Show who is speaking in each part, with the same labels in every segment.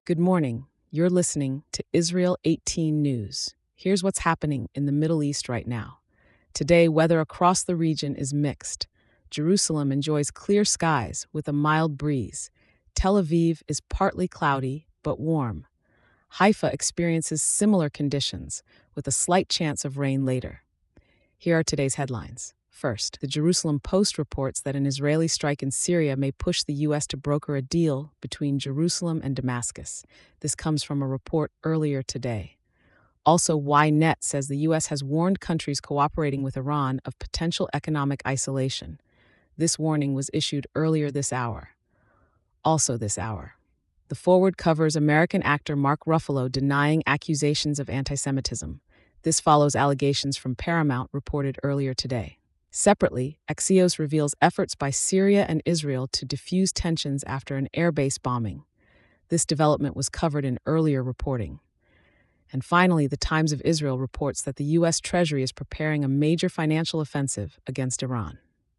Speaker 1: Good morning. You're listening to Israel 18 News. Here's what's happening in the Middle East right now. Today, weather across the region is mixed. Jerusalem enjoys clear skies with a mild breeze. Tel Aviv is partly cloudy but warm. Haifa experiences similar conditions with a slight chance of rain later. Here are today's headlines. First, the Jerusalem Post reports that an Israeli strike in Syria may push the U.S. to broker a deal between Jerusalem and Damascus. This comes from a report earlier today. Also, Ynet says the U.S. has warned countries cooperating with Iran of potential economic isolation. This warning was issued earlier this hour. The Forward covers American actor Mark Ruffalo denying accusations of anti-Semitism. This follows allegations from Paramount reported earlier today. Separately, Axios reveals efforts by Syria and Israel to defuse tensions after an airbase bombing. This development was covered in earlier reporting. And finally, the Times of Israel reports that the U.S. Treasury is preparing a major financial offensive against Iran.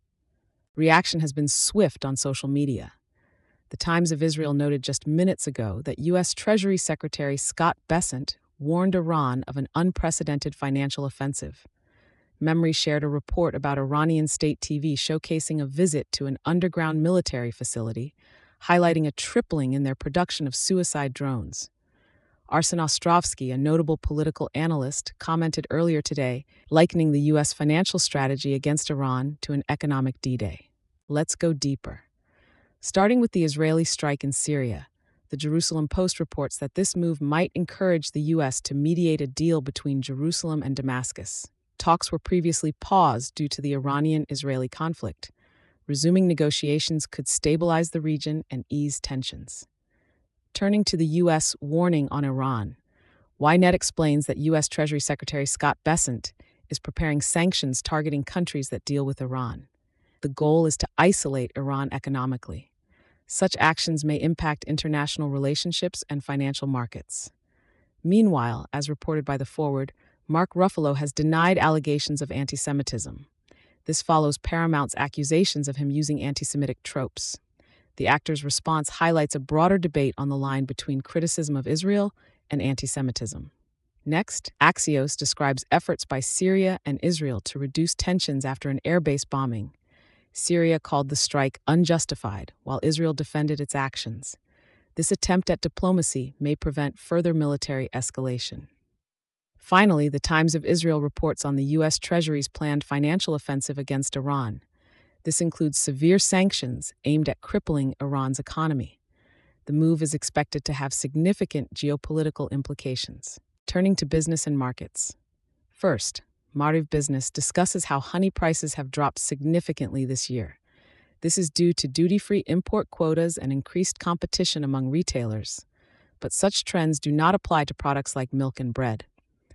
Speaker 1: Reaction has been swift on social media. The Times of Israel noted just minutes ago that U.S. Treasury Secretary Scott Bessent warned Iran of an unprecedented financial offensive. Memory shared a report about Iranian state TV showcasing a visit to an underground military facility, highlighting a tripling in their production of suicide drones. Arsen Ostrovsky, a notable political analyst, commented earlier today, likening the U.S. financial strategy against Iran to an economic D-Day. Let's go deeper. Starting with the Israeli strike in Syria, the Jerusalem Post reports that this move might encourage the U.S. to mediate a deal between Jerusalem and Damascus. Talks were previously paused due to the Iranian-Israeli conflict. Resuming negotiations could stabilize the region and ease tensions. Turning to the U.S. warning on Iran, Ynet explains that U.S. Treasury Secretary Scott Bessent is preparing sanctions targeting countries that deal with Iran. The goal is to isolate Iran economically. Such actions may impact international relationships and financial markets. Meanwhile, as reported by The Forward, Mark Ruffalo has denied allegations of anti-Semitism. This follows Paramount's accusations of him using anti-Semitic tropes. The actor's response highlights a broader debate on the line between criticism of Israel and anti-Semitism. Next, Axios describes efforts by Syria and Israel to reduce tensions after an airbase bombing. Syria called the strike unjustified, while Israel defended its actions. This attempt at diplomacy may prevent further military escalation. Finally, the Times of Israel reports on the U.S. Treasury's planned financial offensive against Iran. This includes severe sanctions aimed at crippling Iran's economy. The move is expected to have significant geopolitical implications. Turning to business and markets. First, Maariv Business discusses how honey prices have dropped significantly this year. This is due to duty-free import quotas and increased competition among retailers. But such trends do not apply to products like milk and bread.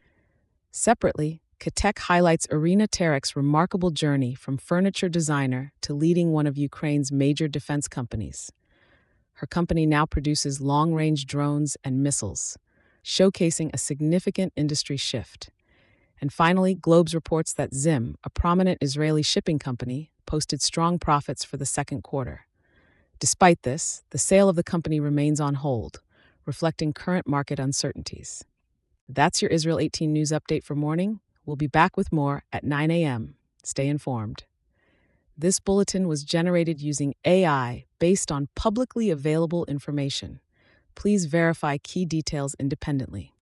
Speaker 1: Separately, Katek highlights Irina Terek's remarkable journey from furniture designer to leading one of Ukraine's major defense companies. Her company now produces long-range drones and missiles, showcasing a significant industry shift. And finally, Globes reports that Zim, a prominent Israeli shipping company, posted strong profits for the second quarter. Despite this, the sale of the company remains on hold, reflecting current market uncertainties. That's your Israel 18 News update for morning. We'll be back with more at 9 a.m. Stay informed. This bulletin was generated using AI based on publicly available information. Please verify key details independently.